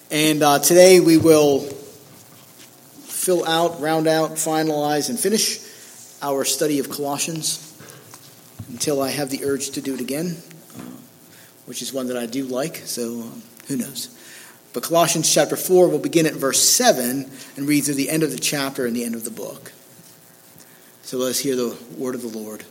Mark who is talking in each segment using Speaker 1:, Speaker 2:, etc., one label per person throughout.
Speaker 1: And today we will fill out, round out, finalize, and finish our study of Colossians until I have the urge to do it again, which is one that I do like, so who knows. But Colossians chapter 4 will begin at verse 7 and read through the end of the chapter and the end of the book. So let us hear the word of the Lord.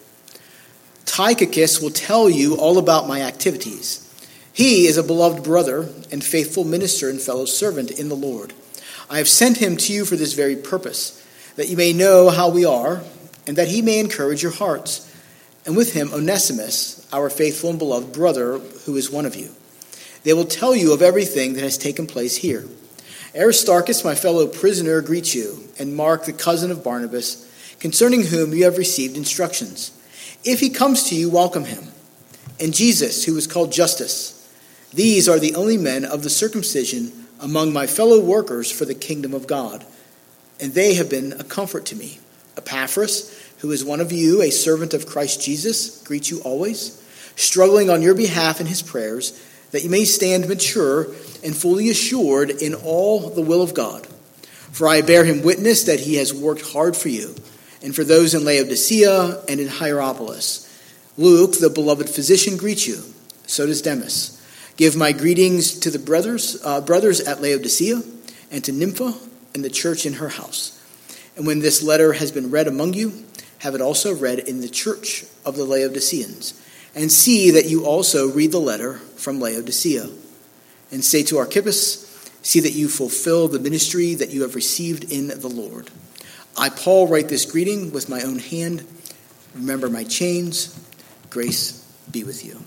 Speaker 1: Tychicus will tell you all about my activities. He is a beloved brother and faithful minister and fellow servant in the Lord. I have sent him to you for this very purpose, that you may know how we are, and that he may encourage your hearts. And with him Onesimus, our faithful and beloved brother, who is one of you. They will tell you of everything that has taken place here. Aristarchus, my fellow prisoner, greets you, and Mark, the cousin of Barnabas, concerning whom you have received instructions. If he comes to you, welcome him. And Jesus, who is called Justus. These are the only men of the circumcision among my fellow workers for the kingdom of God, and they have been a comfort to me. Epaphras, who is one of you, a servant of Christ Jesus, greets you always, struggling on your behalf in his prayers, that you may stand mature and fully assured in all the will of God. For I bear him witness that he has worked hard for you, and for those in Laodicea and in Hierapolis. Luke, the beloved physician, greets you. So does Demas. Give my greetings to the brothers at Laodicea, and to Nympha and the church in her house. And when this letter has been read among you, have it also read in the church of the Laodiceans. And see that you also read the letter from Laodicea. And say to Archippus, see that you fulfill the ministry that you have received in the Lord. I, Paul, write this greeting with my own hand. Remember my chains. Grace be with you.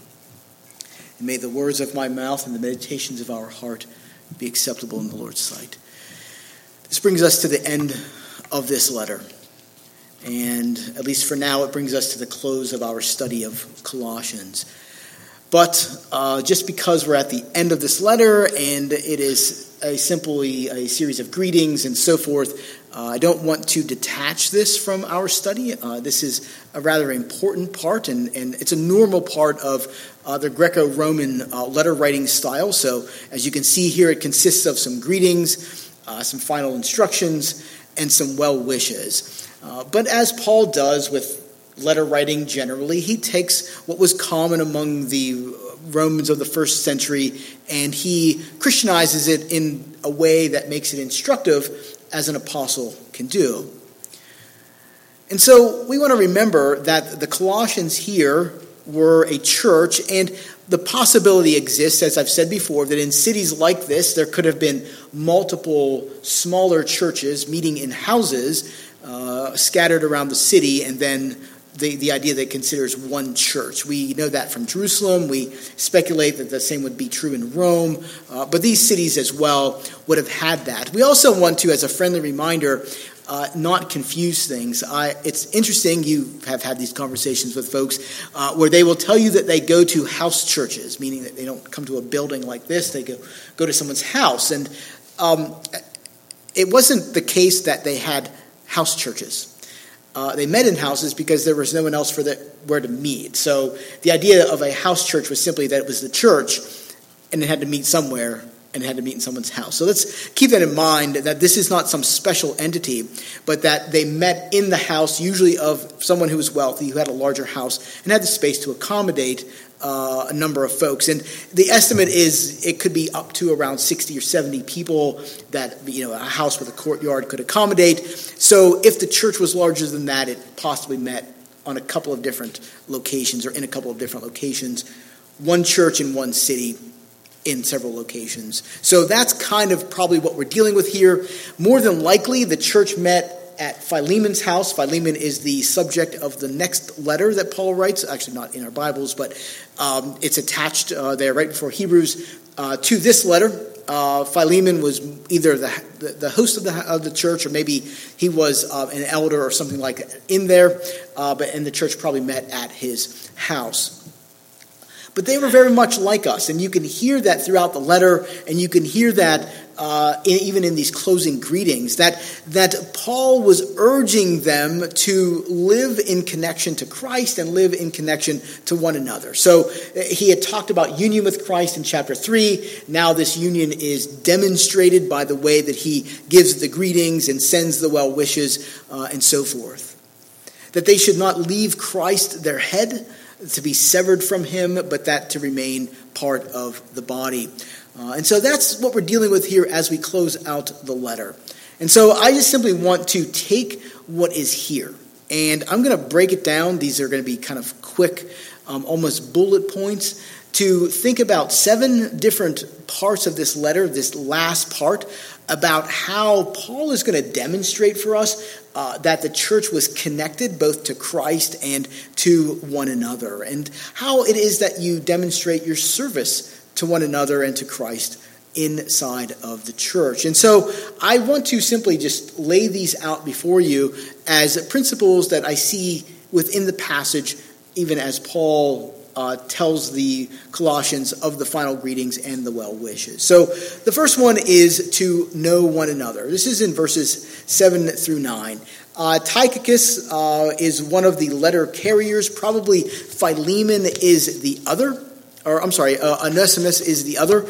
Speaker 1: And may the words of my mouth and the meditations of our heart be acceptable in the Lord's sight. This brings us to the end of this letter. And at least for now, it brings us to the close of our study of Colossians. But just because we're at the end of this letter and it is simply a series of greetings and so forth, I don't want to detach this from our study. This is a rather important part, and it's a normal part of the Greco-Roman letter-writing style. So as you can see here, it consists of some greetings, some final instructions, and some well wishes. But as Paul does with letter writing generally, he takes what was common among the Romans of the first century and he Christianizes it in a way that makes it instructive, as an apostle can do. And so we want to remember that the Colossians here were a church, and the possibility exists, as I've said before, that in cities like this, there could have been multiple smaller churches meeting in houses scattered around the city, and then the idea that it considers one church. We know that from Jerusalem. We speculate that the same would be true in Rome. But these cities as well would have had that. We also want to, as a friendly reminder, not confuse things. It's interesting, you have had these conversations with folks where they will tell you that they go to house churches, meaning that they don't come to a building like this, they go to someone's house. And it wasn't the case that they had house churches. They met in houses because there was no one else where to meet. So the idea of a house church was simply that it was the church and it had to meet somewhere and it had to meet in someone's house. So let's keep that in mind, that this is not some special entity, but that they met in the house, usually of someone who was wealthy, who had a larger house and had the space to accommodate a number of folks. And the estimate is it could be up to around 60 or 70 people that a house with a courtyard could accommodate. So if the church was larger than that, it possibly met on a couple of different locations or in a couple of different locations. One church in one city in several locations. So that's kind of probably what we're dealing with here. More than likely, the church met at Philemon's house. Philemon is the subject of the next letter that Paul writes, actually not in our Bibles, but it's attached there right before Hebrews to this letter. Philemon was either the host of the church, or maybe he was an elder or something like that in there, and the church probably met at his house. But they were very much like us, and you can hear that throughout the letter, and you can hear that even in these closing greetings, that Paul was urging them to live in connection to Christ and live in connection to one another. So he had talked about union with Christ in chapter 3. Now this union is demonstrated by the way that he gives the greetings and sends the well wishes and so forth. That they should not leave Christ their head, to be severed from him, but that to remain part of the body. And so that's what we're dealing with here as we close out the letter. And so I just simply want to take what is here, and I'm going to break it down. These are going to be kind of quick, almost bullet points, to think about 7 different parts of this letter, this last part, about how Paul is going to demonstrate for us that the church was connected both to Christ and to one another, and how it is that you demonstrate your service to one another and to Christ inside of the church. And so I want to simply just lay these out before you as principles that I see within the passage, even as Paul tells the Colossians of the final greetings and the well wishes. So the first one is to know one another. This is in verses 7 through 9. Tychicus is one of the letter carriers. Probably Philemon is the other. Onesimus is the other.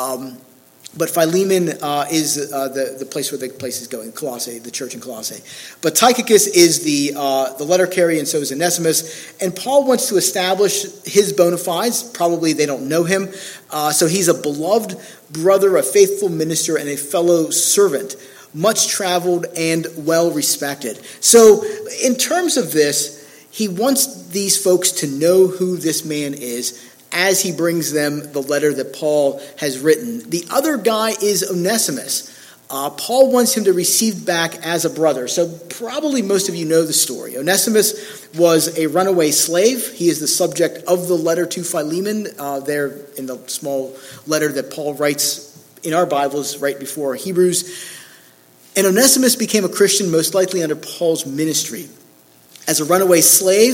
Speaker 1: But Philemon is the place where the place is going, Colossae, the church in Colossae. But Tychicus is the letter carrier, and so is Onesimus. And Paul wants to establish his bona fides. Probably they don't know him. So he's a beloved brother, a faithful minister, and a fellow servant, much traveled and well respected. So in terms of this, he wants these folks to know who this man is as he brings them the letter that Paul has written. The other guy is Onesimus. Paul wants him to receive back as a brother. So probably most of you know the story. Onesimus was a runaway slave. He is the subject of the letter to Philemon, there in the small letter that Paul writes in our Bibles right before Hebrews. And Onesimus became a Christian most likely under Paul's ministry. As a runaway slave,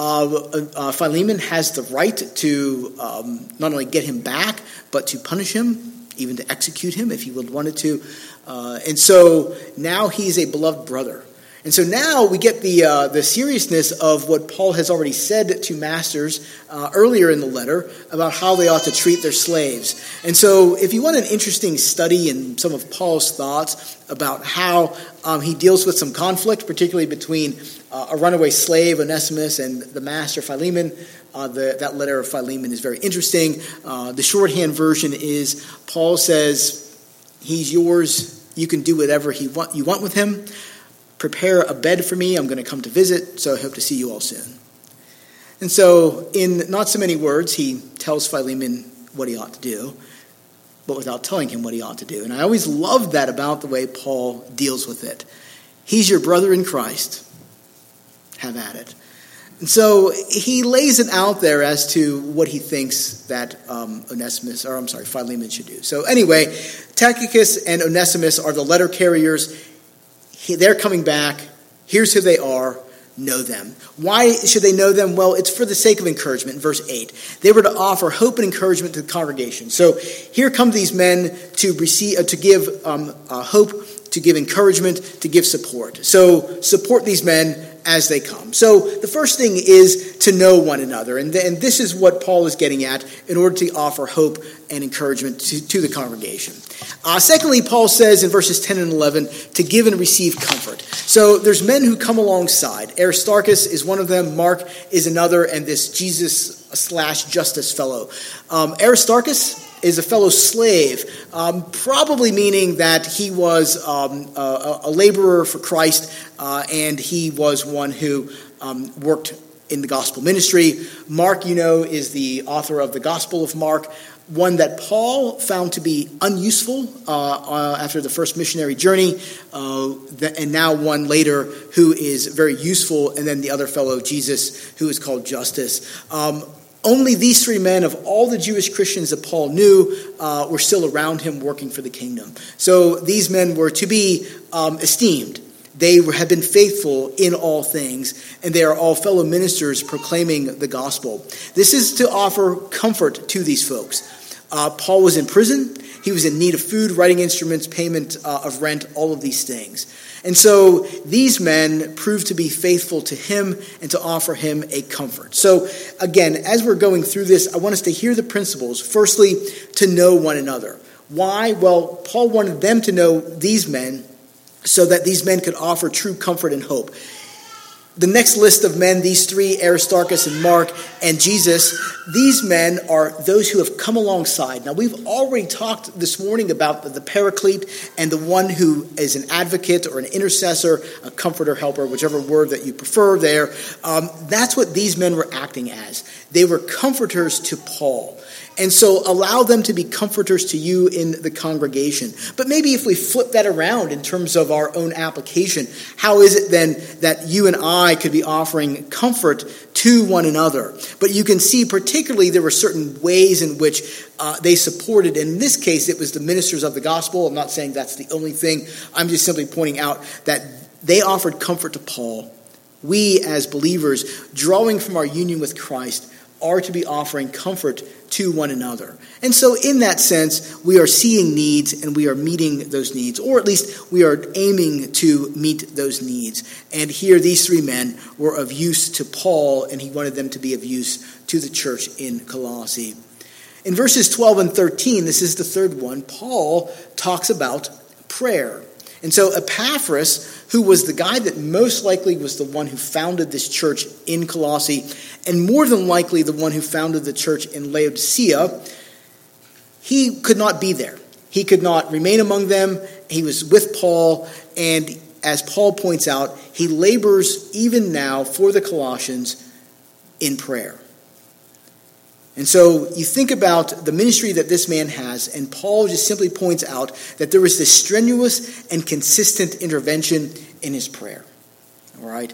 Speaker 1: Philemon has the right to not only get him back, but to punish him, even to execute him if he would wanted to. And so now he's a beloved brother. And so now we get the seriousness of what Paul has already said to masters earlier in the letter about how they ought to treat their slaves. And so if you want an interesting study in some of Paul's thoughts about how he deals with some conflict, particularly between a runaway slave, Onesimus, and the master, Philemon, that letter of Philemon is very interesting. The shorthand version is Paul says, he's yours, you can do whatever you want with him. Prepare a bed for me. I'm going to come to visit, so I hope to see you all soon. And so, in not so many words, he tells Philemon what he ought to do, but without telling him what he ought to do. And I always loved that about the way Paul deals with it. He's your brother in Christ. Have at it. And so he lays it out there as to what he thinks that Philemon should do. So anyway, Tychicus and Onesimus are the letter carriers. They're coming back. Here's who they are. Know them. Why should they know them? Well, it's for the sake of encouragement. In verse 8, they were to offer hope and encouragement to the congregation. So here come these men to give hope, to give encouragement, to give support. So support these men as they come. So the first thing is to know one another. And this is what Paul is getting at in order to offer hope and encouragement to the congregation. Secondly, Paul says in verses 10 and 11 to give and receive comfort. So there's men who come alongside. Aristarchus is one of them. Mark is another. And this Jesus/Justus fellow. Aristarchus is a fellow slave, probably meaning that he was a laborer for Christ, and he was one who worked in the gospel ministry. Mark, is the author of the Gospel of Mark, one that Paul found to be unuseful after the first missionary journey, and now one later who is very useful, and then the other fellow, Jesus, who is called Justus. Only these 3 men of all the Jewish Christians that Paul knew were still around him working for the kingdom. So these men were to be esteemed. They have been faithful in all things, and they are all fellow ministers proclaiming the gospel. This is to offer comfort to these folks. Paul was in prison. He was in need of food, writing instruments, payment of rent, all of these things. And so these men proved to be faithful to him and to offer him a comfort. So again, as we're going through this, I want us to hear the principles. Firstly, to know one another. Why? Well, Paul wanted them to know these men so that these men could offer true comfort and hope. The next list of men, these three, Aristarchus and Mark and Jesus, these men are those who have come alongside. Now, we've already talked this morning about the paraclete and the one who is an advocate or an intercessor, a comforter, helper, whichever word that you prefer there. That's what these men were acting as. They were comforters to Paul. And so allow them to be comforters to you in the congregation. But maybe if we flip that around in terms of our own application, how is it then that you and I could be offering comfort to one another? But you can see particularly there were certain ways in which they supported. In this case, it was the ministers of the gospel. I'm not saying that's the only thing. I'm just simply pointing out that they offered comfort to Paul. We as believers, drawing from our union with Christ, are to be offering comfort to one another. And so in that sense, we are seeing needs and we are meeting those needs, or at least we are aiming to meet those needs. And here these three men were of use to Paul, and he wanted them to be of use to the church in Colossae. In verses 12 and 13, this is the third one, Paul talks about prayer. And so Epaphras, who was the guy that most likely was the one who founded this church in Colossae, and more than likely the one who founded the church in Laodicea, he could not be there. He could not remain among them. He was with Paul, and as Paul points out, he labors even now for the Colossians in prayer. And so you think about the ministry that this man has, and Paul just simply points out that there was this strenuous and consistent intervention in his prayer. All right?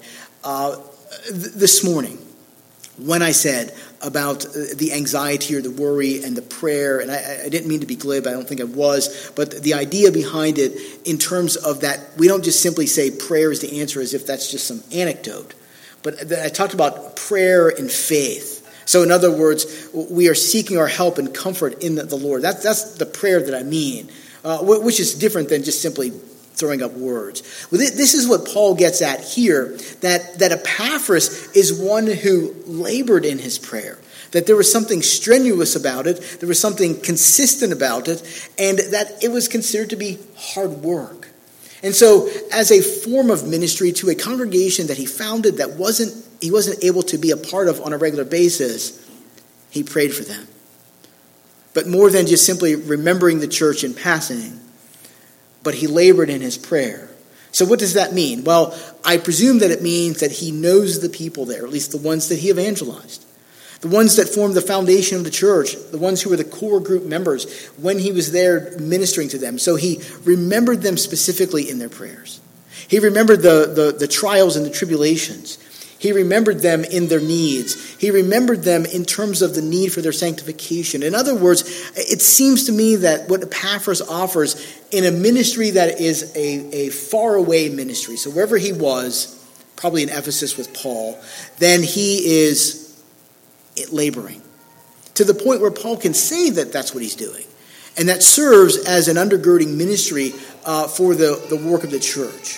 Speaker 1: This morning, when I said about the anxiety or the worry and the prayer, and I didn't mean to be glib, I don't think I was, but the idea behind it in terms of that we don't just simply say prayer is the answer as if that's just some anecdote. But I talked about prayer and faith. So in other words, we are seeking our help and comfort in the Lord. That's the prayer that I mean, which is different than just simply throwing up words. Well, this is what Paul gets at here, that Epaphras is one who labored in his prayer, that there was something strenuous about it, there was something consistent about it, and that it was considered to be hard work. And so as a form of ministry to a congregation that he founded that he wasn't able to be a part of on a regular basis, he prayed for them. But more than just simply remembering the church in passing, but he labored in his prayer. So what does that mean? Well, I presume that it means that he knows the people there, at least the ones that he evangelized. The ones that formed the foundation of the church, the ones who were the core group members when he was there ministering to them. So he remembered them specifically in their prayers. He remembered the trials and the tribulations. He remembered them in their needs. He remembered them in terms of the need for their sanctification. In other words, it seems to me that what Epaphras offers in a ministry that is a faraway ministry, so wherever he was, probably in Ephesus with Paul, then he is laboring to the point where Paul can say that that's what he's doing. And that serves as an undergirding ministry for the work of the church.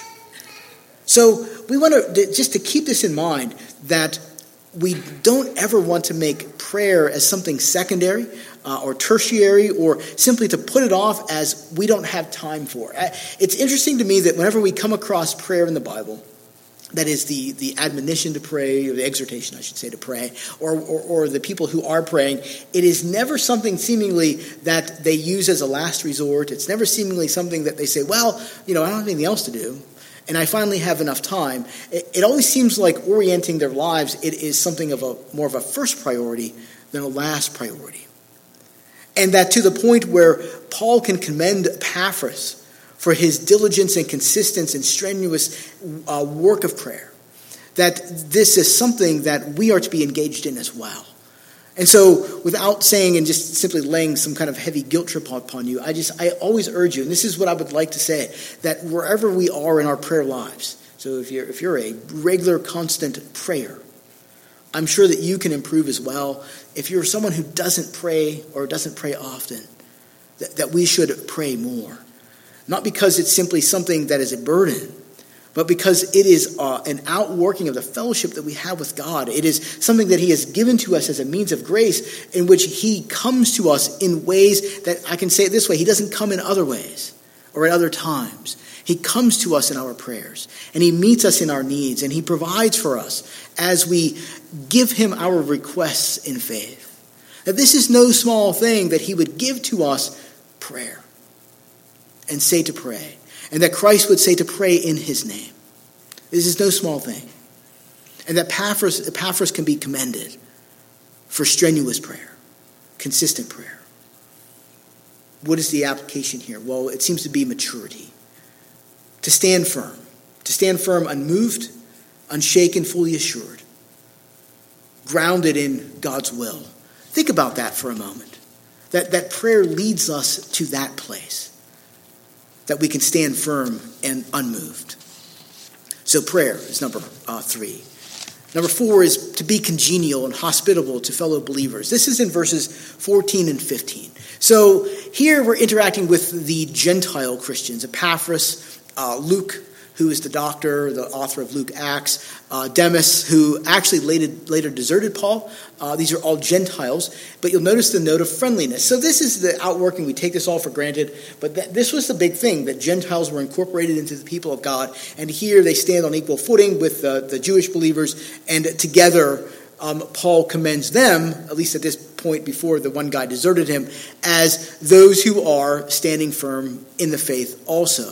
Speaker 1: So we want to, just to keep this in mind, that we don't ever want to make prayer as something secondary or tertiary, or simply to put it off as we don't have time for. It's interesting to me that whenever we come across prayer in the Bible, that is the admonition to pray, or the exhortation, I should say, to pray, or the people who are praying, it is never something seemingly that they use as a last resort. It's never seemingly something that they say, well, I don't have anything else to do, and I finally have enough time. It always seems like orienting their lives, it is something of more of a first priority than a last priority. And that to the point where Paul can commend Epaphras for his diligence and consistency and strenuous work of prayer, that this is something that we are to be engaged in as well. And so without saying and just simply laying some kind of heavy guilt trip upon you, I always urge you, and this is what I would like to say, that wherever we are in our prayer lives, so if you're a regular, constant prayer, I'm sure that you can improve as well. If you're someone who doesn't pray or doesn't pray often, that we should pray more. Not because it's simply something that is a burden, but because it is an outworking of the fellowship that we have with God. It is something that he has given to us as a means of grace in which he comes to us in ways that, I can say it this way, he doesn't come in other ways or at other times. He comes to us in our prayers, and he meets us in our needs, and he provides for us as we give him our requests in faith. That this is no small thing that he would give to us prayer and say to pray. And that Christ would say to pray in his name. This is no small thing. And that Epaphras can be commended for strenuous prayer, consistent prayer. What is the application here? Well, it seems to be maturity. To stand firm unmoved, unshaken, fully assured, grounded in God's will. Think about that for a moment. That prayer leads us to that place. That we can stand firm and unmoved. So prayer is number 3. Number 4 is to be congenial and hospitable to fellow believers. This is in verses 14 and 15. So here we're interacting with the Gentile Christians. Epaphras, Luke, who is the doctor, the author of Luke Acts, Demas, who actually later deserted Paul. These are all Gentiles, but you'll notice the note of friendliness. So this is the outworking. We take this all for granted, but this was the big thing, that Gentiles were incorporated into the people of God, and here they stand on equal footing with the Jewish believers, and together Paul commends them, at least at this point before the one guy deserted him, as those who are standing firm in the faith also.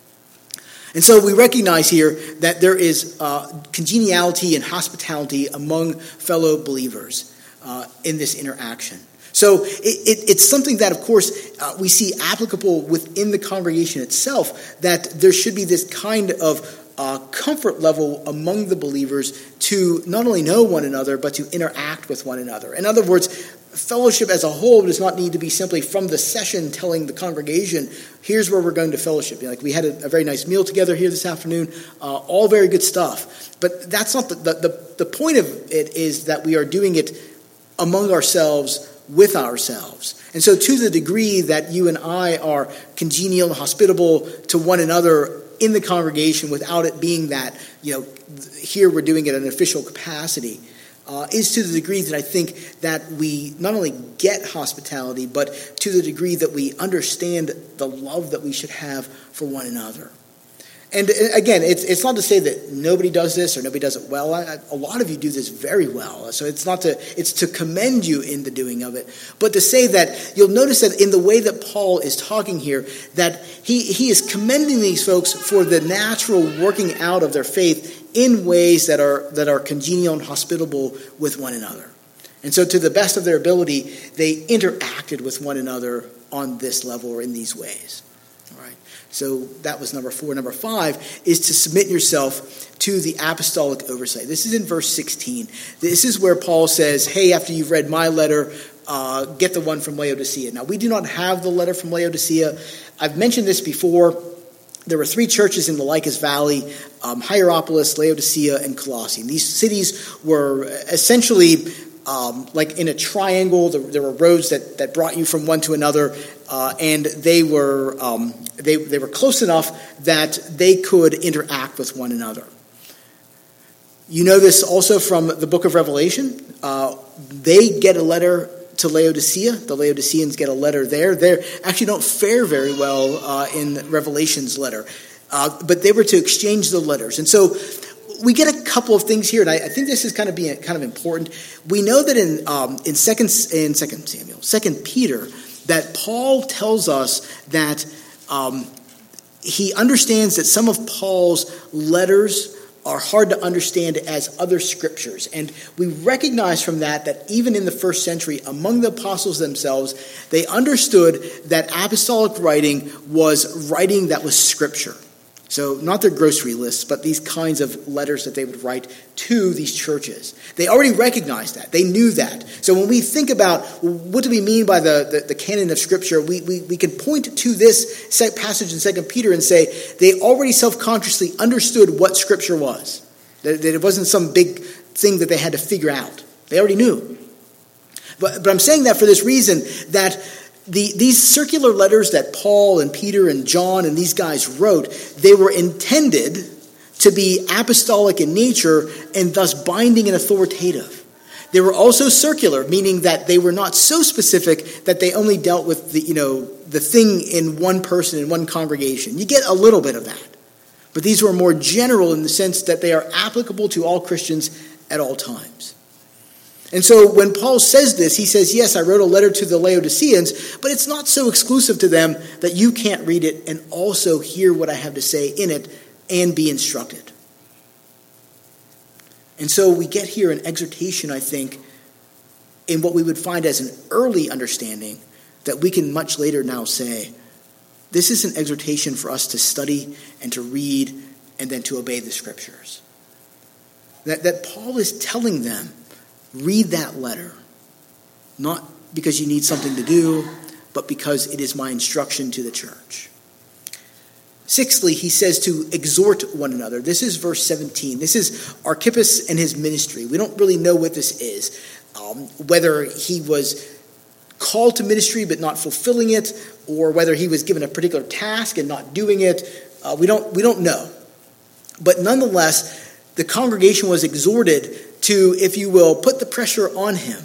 Speaker 1: And so we recognize here that there is congeniality and hospitality among fellow believers in this interaction. So it's something that, of course, we see applicable within the congregation itself, that there should be this kind of comfort level among the believers to not only know one another, but to interact with one another. In other words, fellowship as a whole does not need to be simply from the session telling the congregation, here's where we're going to fellowship. Like we had a very nice meal together here this afternoon, all very good stuff. But that's not the point of it is that we are doing it among ourselves, with ourselves. And so to the degree that you and I are congenial and hospitable to one another in the congregation without it being that, here we're doing it in an official capacity, is to the degree that I think that we not only get hospitality, but to the degree that we understand the love that we should have for one another. And again, it's not to say that nobody does this or nobody does it well. A lot of you do this very well. So it's to commend you in the doing of it. But to say that, you'll notice that in the way that Paul is talking here, that he is commending these folks for the natural working out of their faith in ways that are congenial and hospitable with one another. And so to the best of their ability, they interacted with one another on this level or in these ways. All right. So that was number 4. Number 5 is to submit yourself to the apostolic oversight. This is in verse 16. This is where Paul says, hey, after you've read my letter, get the one from Laodicea. Now, we do not have the letter from Laodicea. I've mentioned this before. There were 3 churches in the Lycus Valley, Hierapolis, Laodicea, and Colossae. And these cities were essentially like in a triangle. There were roads that brought you from one to another, and they were close enough that they could interact with one another. You know this also from the book of Revelation. They get a letter to Laodicea. The Laodiceans get a letter there. They actually don't fare very well in Revelation's letter, but they were to exchange the letters. And so we get a couple of things here, and I think this is kind of important. We know that in 2 Peter, that Paul tells us that he understands that some of Paul's letters are hard to understand as other scriptures. And we recognize from that even in the first century, among the apostles themselves, they understood that apostolic writing was writing that was scripture. So not their grocery lists, but these kinds of letters that they would write to these churches. They already recognized that. They knew that. So when we think about what do we mean by the canon of Scripture, we can point to this passage in 2 Peter and say they already self-consciously understood what Scripture was. That it wasn't some big thing that they had to figure out. They already knew. But I'm saying that for this reason, that these circular letters that Paul and Peter and John and these guys wrote, they were intended to be apostolic in nature and thus binding and authoritative. They were also circular, meaning that they were not so specific that they only dealt with the thing in one person in one congregation. You get a little bit of that. But these were more general in the sense that they are applicable to all Christians at all times. And so when Paul says this, he says, yes, I wrote a letter to the Laodiceans, but it's not so exclusive to them that you can't read it and also hear what I have to say in it and be instructed. And so we get here an exhortation, I think, in what we would find as an early understanding that we can much later now say, this is an exhortation for us to study and to read and then to obey the Scriptures. That Paul is telling them, read that letter, not because you need something to do, but because it is my instruction to the church. Sixthly, he says to exhort one another. This is verse 17. This is Archippus and his ministry. We don't really know what this is, whether he was called to ministry but not fulfilling it, or whether he was given a particular task and not doing it. We don't know. But nonetheless, the congregation was exhorted to, if you will, put the pressure on him,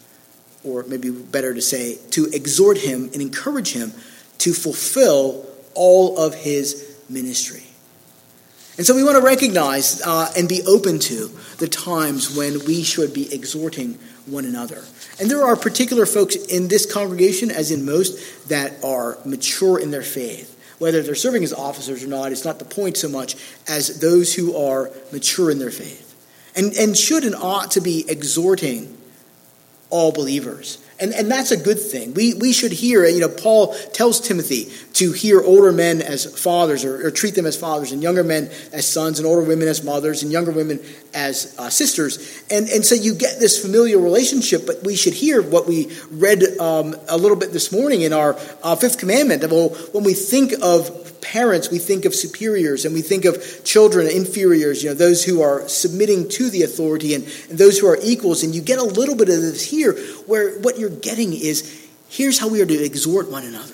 Speaker 1: or maybe better to say, to exhort him and encourage him to fulfill all of his ministry. And so we want to recognize and be open to the times when we should be exhorting one another. And there are particular folks in this congregation, as in most, that are mature in their faith. Whether they're serving as officers or not, it's not the point so much as those who are mature in their faith. And should and ought to be exhorting all believers. And that's a good thing. We should hear, Paul tells Timothy to hear older men as fathers or treat them as fathers, and younger men as sons, and older women as mothers, and younger women as sisters. And so you get this familial relationship, but we should hear what we read a little bit this morning in our fifth commandment. Well, when we think of parents, we think of superiors, and we think of children, inferiors, those who are submitting to the authority and those who are equals. And you get a little bit of this here, where what you're getting is, here's how we are to exhort one another.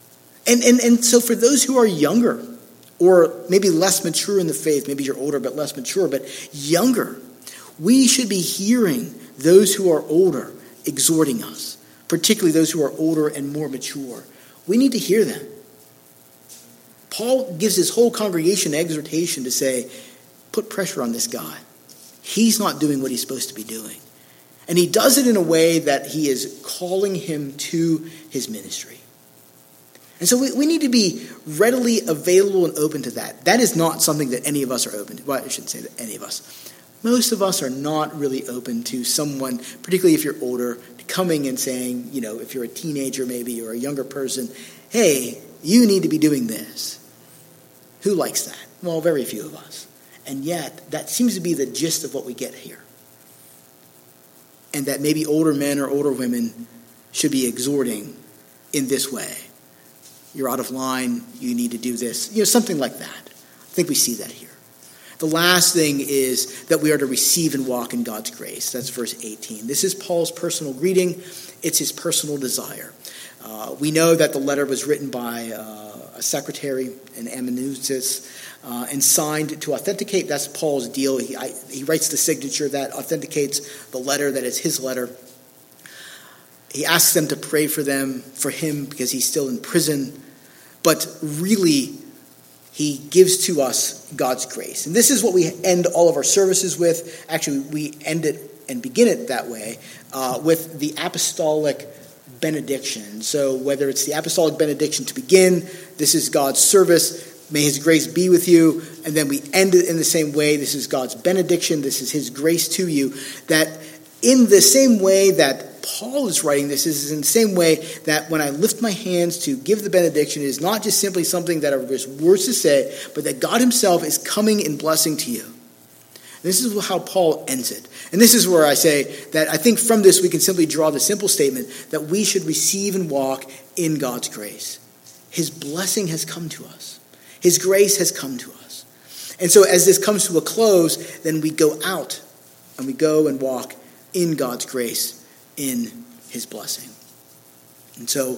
Speaker 1: And so for those who are younger, or maybe less mature in the faith, maybe you're older but less mature, but younger, we should be hearing those who are older exhorting us, particularly those who are older and more mature. We need to hear them. Paul gives his whole congregation an exhortation to say, put pressure on this guy. He's not doing what he's supposed to be doing. And he does it in a way that he is calling him to his ministry. And so we need to be readily available and open to that. That is not something that any of us are open to. Well, I shouldn't say that any of us. Most of us are not really open to someone, particularly if you're older, coming and saying, if you're a teenager maybe or a younger person, hey, you need to be doing this. Who likes that? Well, very few of us. And yet, that seems to be the gist of what we get here. And that maybe older men or older women should be exhorting in this way. You're out of line, you need to do this. Something like that. I think we see that here. The last thing is that we are to receive and walk in God's grace. That's verse 18. This is Paul's personal greeting. It's his personal desire. We know that the letter was written by a secretary, an amanuensis, and signed to authenticate. That's Paul's deal. He writes the signature that authenticates the letter, that is his letter. He asks them to pray for him, because he's still in prison. But really, he gives to us God's grace. And this is what we end all of our services with. Actually, we end it and begin it that way with the apostolic benediction. So whether it's the apostolic benediction to begin, this is God's service, may his grace be with you, and then we end it in the same way, this is God's benediction, this is his grace to you, that in the same way that Paul is writing this is in the same way that when I lift my hands to give the benediction, it is not just simply something that are just words to say, but that God himself is coming in blessing to you. This is how Paul ends it. And this is where I say that I think from this we can simply draw the simple statement that we should receive and walk in God's grace. His blessing has come to us. His grace has come to us. And so as this comes to a close, then we go out and we go and walk in God's grace, in his blessing. And so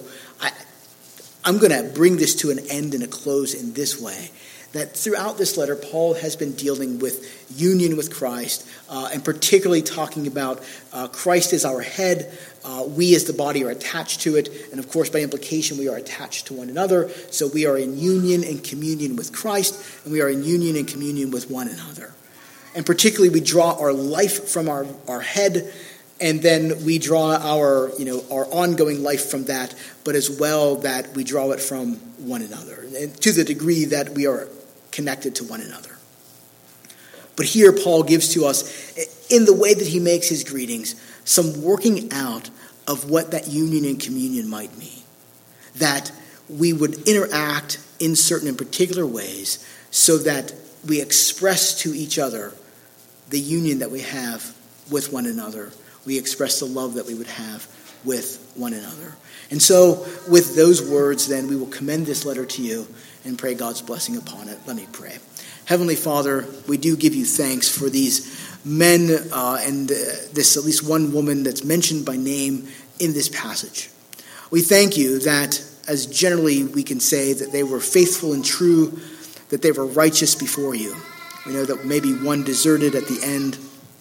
Speaker 1: I'm going to bring this to an end and a close in this way. That throughout this letter, Paul has been dealing with union with Christ, and particularly talking about Christ as our head. We as the body are attached to it, and of course, by implication, we are attached to one another. So we are in union and communion with Christ, and we are in union and communion with one another. And particularly, we draw our life from our head, and then we draw our ongoing life from that, but as well that we draw it from one another, and to the degree that we are connected to one another. But here Paul gives to us, in the way that he makes his greetings, some working out of what that union and communion might mean. That we would interact in certain and particular ways so that we express to each other the union that we have with one another. We express the love that we would have with one another. And so with those words, then, we will commend this letter to you and pray God's blessing upon it. Let me pray. Heavenly Father, we do give you thanks for these men and this at least one woman that's mentioned by name in this passage. We thank you that, as generally we can say, that they were faithful and true, that they were righteous before you. We know that maybe one deserted at the end,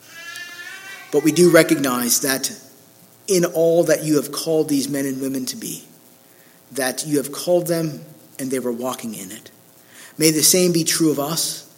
Speaker 1: but we do recognize that in all that you have called these men and women to be, that you have called them and they were walking in it. May the same be true of us.